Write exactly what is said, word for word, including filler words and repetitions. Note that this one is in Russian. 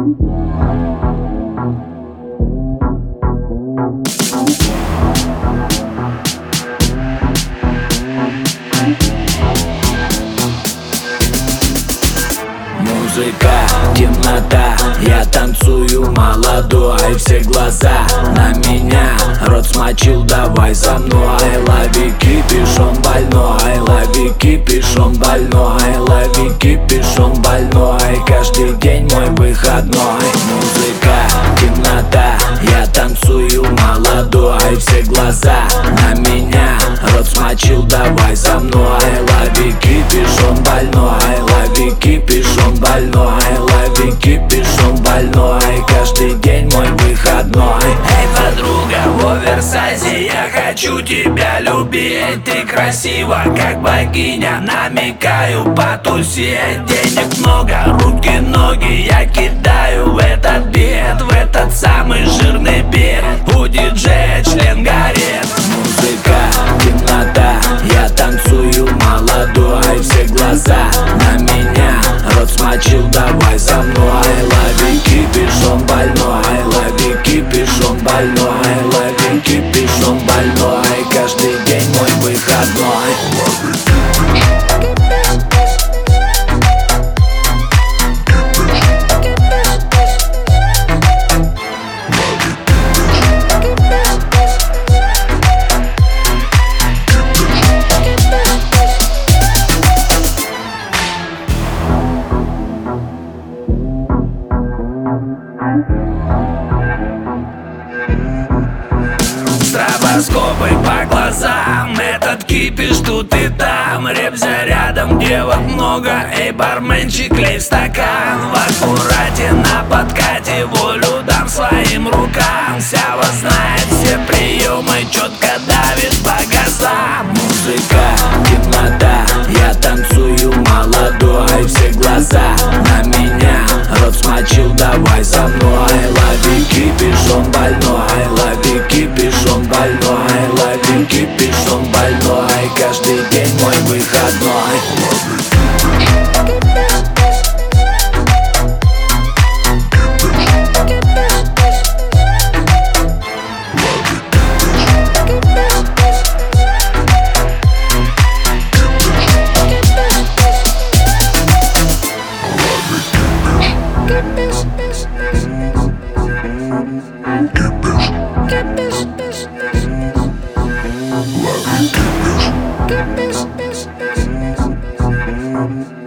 Музыка, темнота, я танцую молодой. Все глаза на меня, рот смочил, давай за мной. Лови кипиш, он больной, лови кипиш, он больной, лови кипиш, он больной. Каждый день мой выходной. Музыка, темнота, я танцую молодой. Все глаза на меня, рот смочил, давай за мной. Лови кипиш, он больной, лови кипиш, он больной, лови кипиш, он больной. Каждый день мой выходной. Эй, подруга, в оверсайзе я хочу тебя любить. Ты красива, как богиня, намекаю потусить. Денег много, руки, ноги я кидаю в этот бит, в этот самый жирный бит. У диджея член горит. Музыка, темнота, я танцую молодой. Все глаза на меня, рот смочил, давай за мной. Лови кипиш, он больной, лови кипиш, он больной, лови кипиш, он больной. Каждый день мой выходной. Стробоскопы по глазам, этот кипиш тут и там. Реп за рядом, девок много, эй, барменчик, лей в стакан. В аккурате на подкате волю дам своим рукам. Сява знает все приемы, четко давит по газам. Музыка, темнота, я танцую молодой. Все глаза на меня, рот смочил, давай за мной. Лови кипиш, он больной, лови кипиш, он больной, лови кипиш, он больной. Каждый день мой выходной. Get this, this, this, this, this.